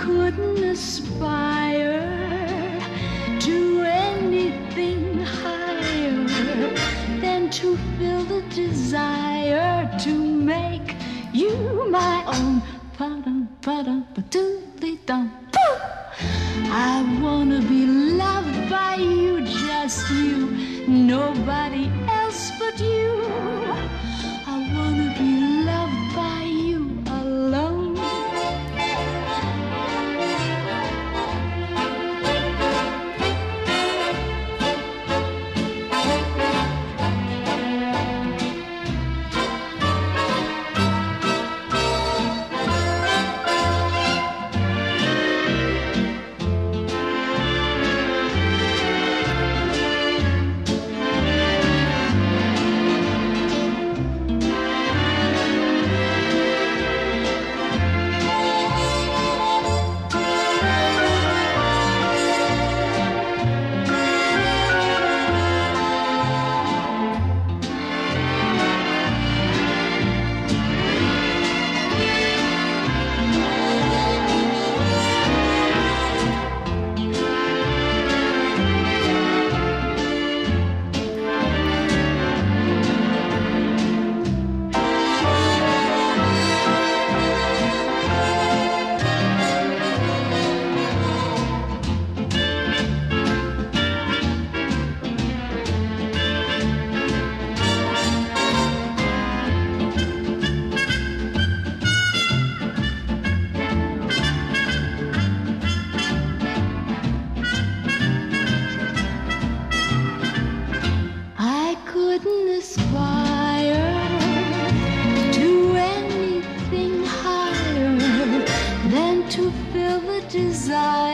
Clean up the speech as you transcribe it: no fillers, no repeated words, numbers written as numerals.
couldn't aspire to anything higher than to feel the desire to make you my own. I wanna be loved by you, just you, nobody else but you. I wanna be loved by you alone. Couldn't aspire to anything higher than to feel the desire